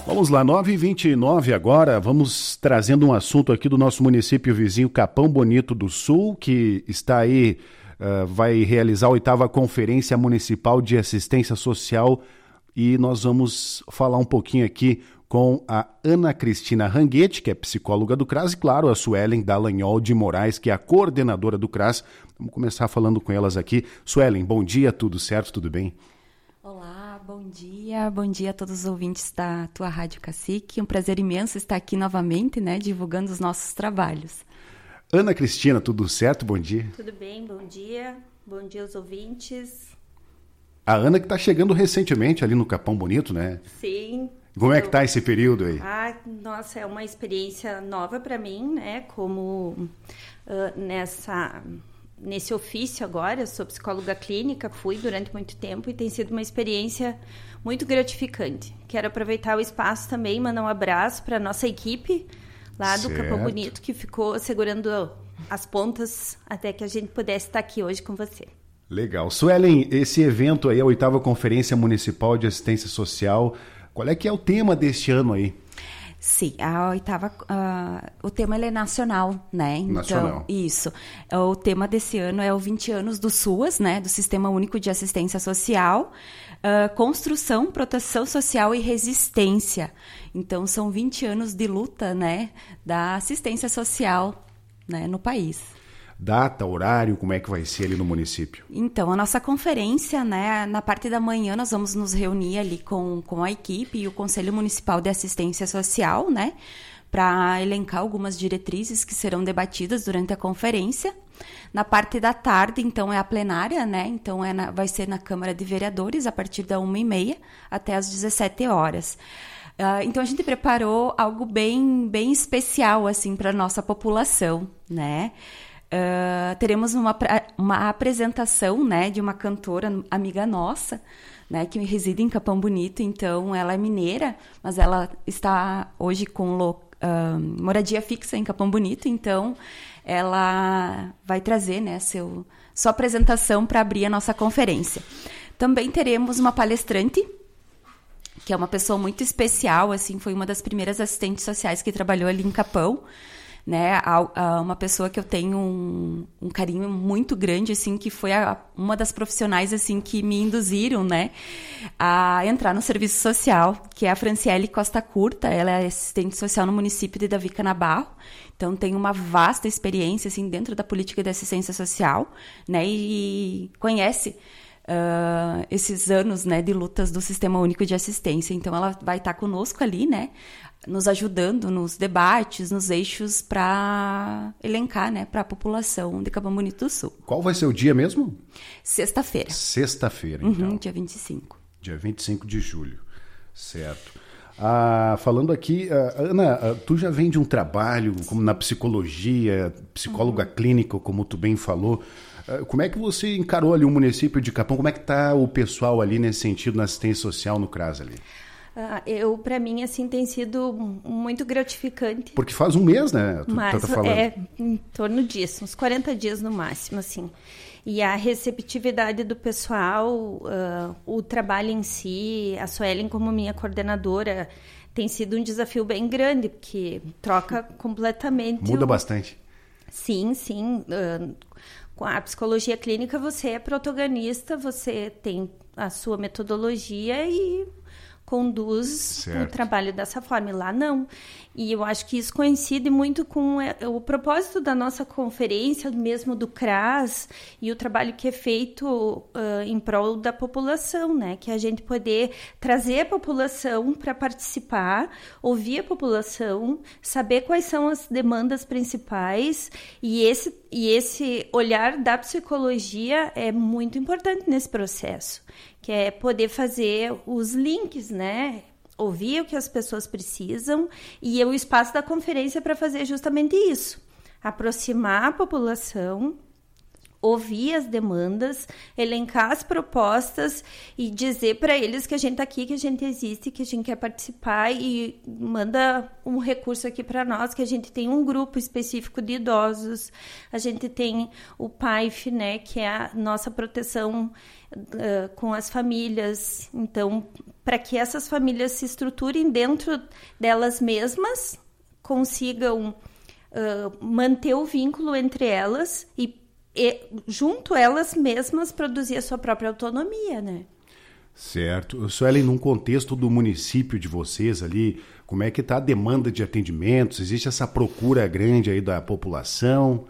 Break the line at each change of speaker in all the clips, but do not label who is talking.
Vamos lá, 9h29 agora, vamos trazendo um assunto aqui do nosso município vizinho Capão Bonito do Sul, que está aí, vai realizar a 8ª Conferência Municipal de Assistência Social, e nós vamos falar um pouquinho aqui com a Ana Cristina Ranguetti, que é psicóloga do CRAS, e claro, a Suelen Dallagnol de Moraes, que é a coordenadora do CRAS. Vamos começar falando com elas aqui. Suelen, bom dia, tudo certo, tudo bem?
Olá, bom dia a todos os ouvintes da tua Rádio Cacique. Um prazer imenso estar aqui novamente, né, divulgando os nossos trabalhos.
Ana Cristina, tudo certo? Bom dia.
Tudo bem, bom dia aos ouvintes.
A Ana que está chegando recentemente ali no Capão Bonito, né?
Sim.
Como é que está esse período aí?
Nossa, é uma experiência nova para mim, né, como nesse ofício agora, eu sou psicóloga clínica, fui durante muito tempo e tem sido uma experiência muito gratificante. Quero aproveitar o espaço também, mandar um abraço para a nossa equipe lá do Capão Bonito, que ficou segurando as pontas até que a gente pudesse estar aqui hoje com você. Legal.
Suelen, esse evento aí, a 8ª Conferência Municipal de Assistência Social, qual é que é o tema deste ano aí?
Sim, a 8ª, o tema ele é nacional, né?
Nacional.
Então, isso. O tema desse ano é o 20 anos do SUAS, né? Do Sistema Único de Assistência Social, construção, proteção social e resistência. Então, são 20 anos de luta, né? Da assistência social, né? No país.
Data, horário, como é que vai ser ali no município?
Então, a nossa conferência, né, na parte da manhã nós vamos nos reunir ali com a equipe e o Conselho Municipal de Assistência Social, né, para elencar algumas diretrizes que serão debatidas durante a conferência. Na parte da tarde, então, é a plenária, né, então vai ser na Câmara de Vereadores a partir da 1h30 até as 17 horas. Então, a gente preparou algo bem, bem especial, assim, para a nossa população, né. Teremos uma apresentação, né, de uma cantora amiga nossa, né, que reside em Capão Bonito. Então ela é mineira, mas ela está hoje com moradia fixa em Capão Bonito, então ela vai trazer, né, sua apresentação para abrir a nossa conferência. Também teremos uma palestrante, que é uma pessoa muito especial, assim, foi uma das primeiras assistentes sociais que trabalhou ali em Capão, né, uma pessoa que eu tenho um carinho muito grande, assim, que foi uma das profissionais, assim, que me induziram, né, a entrar no serviço social, que é a Franciele Costa Curta. Ela é assistente social no município de Davi Canabarro, então tem uma vasta experiência, assim, dentro da política de assistência social, né, e conhece esses anos, né, de lutas do Sistema Único de Assistência. Então ela vai estar conosco ali, né, nos ajudando nos debates, nos eixos para elencar, né, para a população de Capão Bonito do Sul.
Qual vai ser o dia mesmo?
Sexta-feira.
Sexta-feira, então.
Dia 25.
Dia 25 de julho, certo. Falando aqui, Ana, tu já vem de um trabalho como na psicologia, psicóloga clínica, como tu bem falou. Como é que você encarou ali o município de Capão? Como é que está o pessoal ali nesse sentido, na assistência social no CRAS ali?
Para mim, assim, tem sido muito gratificante.
Porque faz um mês, né?
Mas tá falando. Em torno disso, uns 40 dias no máximo, assim. E a receptividade do pessoal, o trabalho em si, a Suelen como minha coordenadora, tem sido um desafio bem grande, porque troca completamente...
Muda bastante.
Sim. Com a psicologia clínica, você é protagonista, você tem a sua metodologia e conduz o trabalho dessa forma. E lá não. E eu acho que isso coincide muito com o propósito da nossa conferência, mesmo do CRAS, e o trabalho que é feito em prol da população, né? Que é a gente poder trazer a população para participar, ouvir a população, saber quais são as demandas principais, e esse olhar da psicologia é muito importante nesse processo, que é poder fazer os links, né? Ouvir o que as pessoas precisam, e o espaço da conferência para fazer justamente isso, aproximar a população ouvir as demandas, elencar as propostas e dizer para eles que a gente está aqui, que a gente existe, que a gente quer participar e manda um recurso aqui para nós, que a gente tem um grupo específico de idosos, a gente tem o PAIF, né, que é a nossa proteção com as famílias. Então, para que essas famílias se estruturem dentro delas mesmas, consigam manter o vínculo entre elas e junto elas mesmas produzir a sua própria autonomia, né?
Certo. Suelen, num contexto do município de vocês ali, como é que está a demanda de atendimentos? Existe essa procura grande aí da população?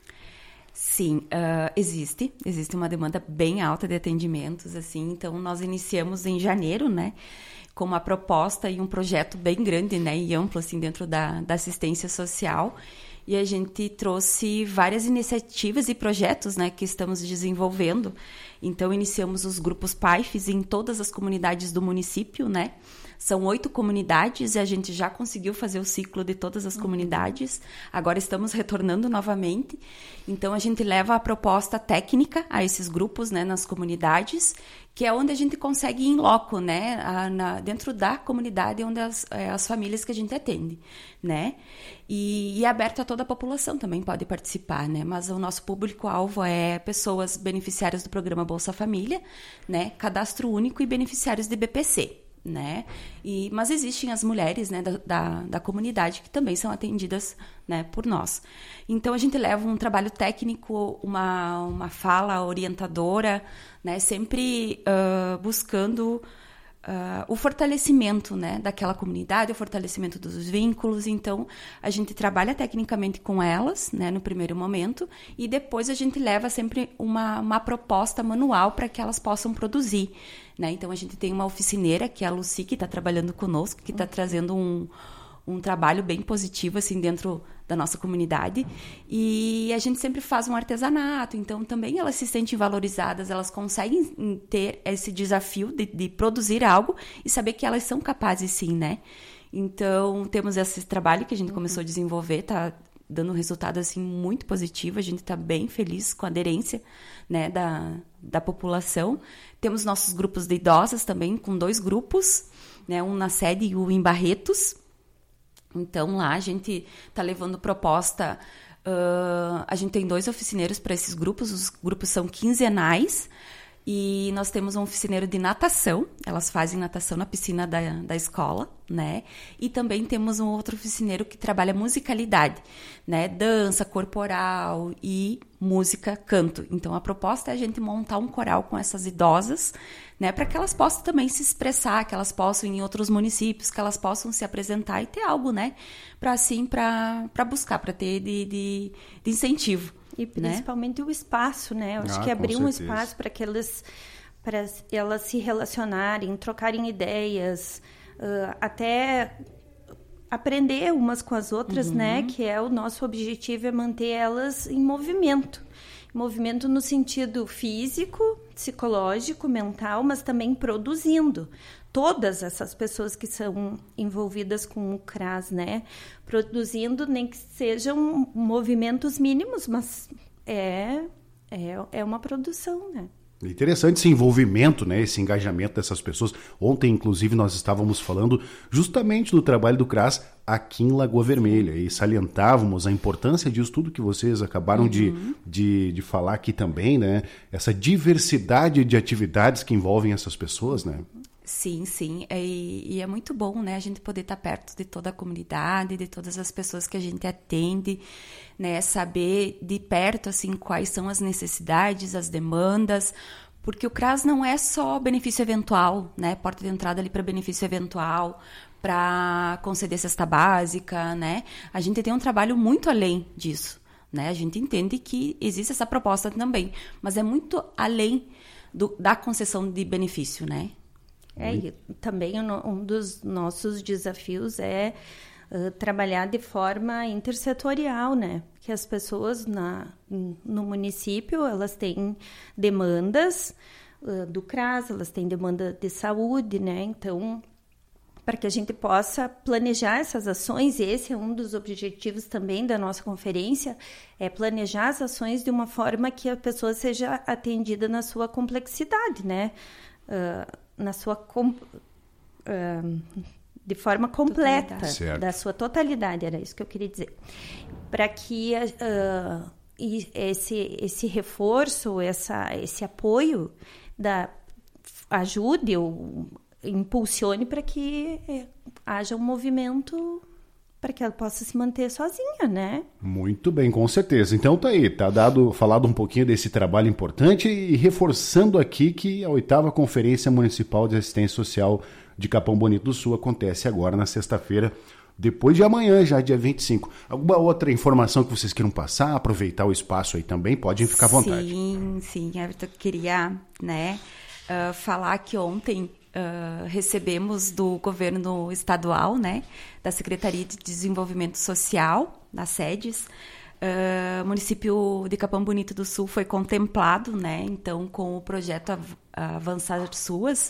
Sim, existe uma demanda bem alta de atendimentos, assim, então nós iniciamos em janeiro, né, com uma proposta e um projeto bem grande, né, e amplo, assim, dentro da assistência social. E a gente trouxe várias iniciativas e projetos, né, que estamos desenvolvendo. Então, iniciamos os grupos PAIFs em todas as comunidades do município, né? São 8 comunidades e a gente já conseguiu fazer o ciclo de todas as comunidades. Agora estamos retornando novamente. Então, a gente leva a proposta técnica a esses grupos, né, nas comunidades, que é onde a gente consegue ir em loco, né, dentro da comunidade, onde as famílias que a gente atende, né? E é aberto a toda a população também pode participar, né? Mas o nosso público-alvo é pessoas beneficiárias do programa Bolsa Família, né? Cadastro único e beneficiários de BPC, né? Mas existem as mulheres, né, da comunidade que também são atendidas, né, por nós. Então, a gente leva um trabalho técnico, uma fala orientadora, né, sempre buscando o fortalecimento, né, daquela comunidade, o fortalecimento dos vínculos. Então, a gente trabalha tecnicamente com elas, né, no primeiro momento, e depois a gente leva sempre uma proposta manual para que elas possam produzir, né? Então, a gente tem uma oficineira, que é a Lucy, que está trabalhando conosco, que está trazendo um trabalho bem positivo, assim, dentro da nossa comunidade, e a gente sempre faz um artesanato, então também elas se sentem valorizadas, elas conseguem ter esse desafio de produzir algo e saber que elas são capazes sim, né? Então, temos esse trabalho que a gente começou a desenvolver, tá dando um resultado, assim, muito positivo, a gente tá bem feliz com a aderência, né, da população. Temos nossos grupos de idosas também, com 2 grupos, né, um na sede e um em Barretos. Então, lá a gente está levando proposta, a gente tem 2 oficineiros para esses grupos, os grupos são quinzenais, e nós temos um oficineiro de natação, elas fazem natação na piscina da escola, né? E também temos um outro oficineiro que trabalha musicalidade, né? Dança corporal e música, canto. Então, a proposta é a gente montar um coral com essas idosas, né? Para que elas possam também se expressar, que elas possam ir em outros municípios, que elas possam se apresentar e ter algo, né? Para buscar, para ter de incentivo.
E principalmente, né, o espaço, né? Eu acho que abrir um espaço para elas se relacionarem, trocarem ideias, até aprender umas com as outras, né? Que é o nosso objetivo, é manter elas em movimento. Movimento no sentido físico, psicológico, mental, mas também produzindo. Todas essas pessoas que são envolvidas com o CRAS, né? Produzindo, nem que sejam movimentos mínimos, mas é uma produção, né?
Interessante esse envolvimento, né, esse engajamento dessas pessoas. Ontem, inclusive, nós estávamos falando justamente do trabalho do CRAS aqui em Lagoa Vermelha e salientávamos a importância disso, tudo que vocês acabaram de falar aqui também, né? Essa diversidade de atividades que envolvem essas pessoas, né?
Sim, sim. E é muito bom, né, a gente poder estar perto de toda a comunidade, de todas as pessoas que a gente atende, né, saber de perto, assim, quais são as necessidades, as demandas, porque o CRAS não é só benefício eventual, né, porta de entrada ali para benefício eventual, para conceder cesta básica, né, a gente tem um trabalho muito além disso, né, a gente entende que existe essa proposta também, mas é muito além da concessão de benefício, né.
E também um dos nossos desafios é trabalhar de forma intersetorial, né? Porque as pessoas no município, elas têm demandas do CRAS, elas têm demanda de saúde, né? Então, para que a gente possa planejar essas ações. Esse é um dos objetivos também da nossa conferência, é planejar as ações de uma forma que a pessoa seja atendida na sua complexidade, né? Na sua de forma completa, da sua totalidade, era isso que eu queria dizer. Para que esse reforço, esse apoio ajude ou impulsione para que haja um movimento para que ela possa se manter sozinha, né?
Muito bem, com certeza. Então tá aí, falado um pouquinho desse trabalho importante e reforçando aqui que a 8ª Conferência Municipal de Assistência Social de Capão Bonito do Sul acontece agora na sexta-feira, depois de amanhã, já dia 25. Alguma outra informação que vocês queiram passar, aproveitar o espaço aí também, podem ficar à vontade.
Sim, eu queria, falar que ontem recebemos do governo estadual, da Secretaria de Desenvolvimento Social, das sedes, o município de Capão Bonito do Sul foi contemplado, então, com o projeto Avançar Suas,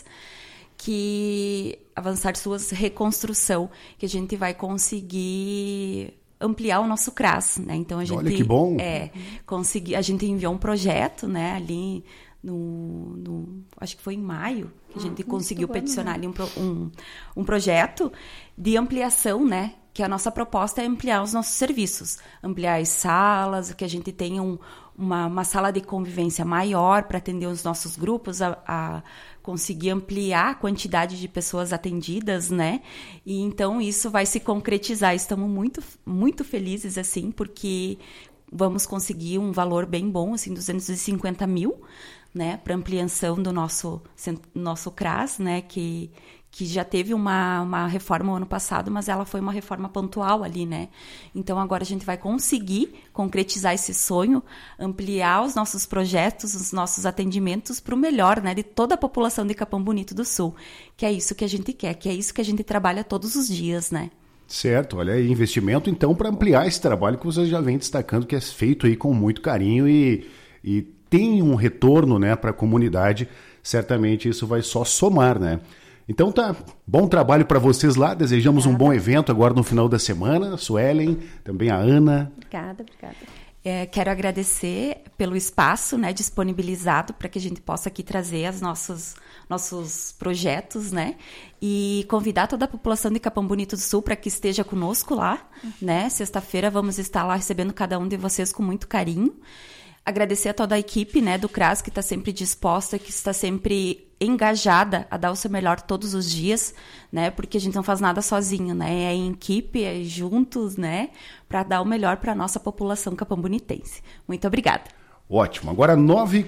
reconstrução, que a gente vai conseguir ampliar o nosso CRAS, Então a gente,
olha que bom!
a gente enviou um projeto, ali acho que foi em maio que a gente conseguiu peticionar ali um projeto de ampliação, que a nossa proposta é ampliar os nossos serviços, ampliar as salas, que a gente tenha uma sala de convivência maior para atender os nossos grupos, a conseguir ampliar a quantidade de pessoas atendidas, E então isso vai se concretizar. Estamos muito, muito felizes, assim, porque vamos conseguir um valor bem bom, assim, 250 mil, para ampliação do nosso CRAS, que já teve uma reforma o ano passado, mas ela foi uma reforma pontual ali, Então, agora a gente vai conseguir concretizar esse sonho, ampliar os nossos projetos, os nossos atendimentos para o melhor, de toda a população de Capão Bonito do Sul, que é isso que a gente quer, que é isso que a gente trabalha todos os dias,
Certo, olha aí, investimento então para ampliar esse trabalho que você já vem destacando, que é feito aí com muito carinho e tem um retorno, para a comunidade. Certamente isso vai só somar, Então tá, bom trabalho para vocês lá, desejamos um bom evento agora no final da semana, a Suelen, também a Ana.
Obrigada.
Quero agradecer pelo espaço, disponibilizado para que a gente possa aqui trazer os nossos projetos, e convidar toda a população de Capão Bonito do Sul para que esteja conosco lá, Sexta-feira vamos estar lá recebendo cada um de vocês com muito carinho. Agradecer a toda a equipe, do CRAS, que está sempre disposta, que está sempre engajada a dar o seu melhor todos os dias, porque a gente não faz nada sozinho, É em equipe, é juntos, para dar o melhor para a nossa população capambonitense. Muito obrigada.
Ótimo. Agora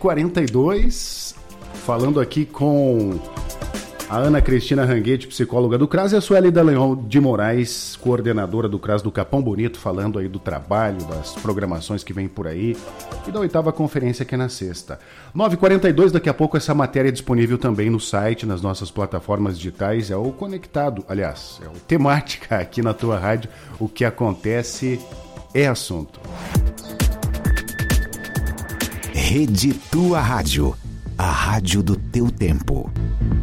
9h42, falando aqui com a Ana Cristina Ranguete, psicóloga do CRAS, e a Sueli da Leão de Moraes, coordenadora do CRAS do Capão Bonito, falando aí do trabalho, das programações que vem por aí e da 8ª conferência que é na sexta. 9h42, daqui a pouco essa matéria é disponível também no site, nas nossas plataformas digitais, é o Conectado, aliás, é o Temática aqui na tua rádio, o que acontece é assunto.
Rede Tua Rádio, a rádio do teu tempo.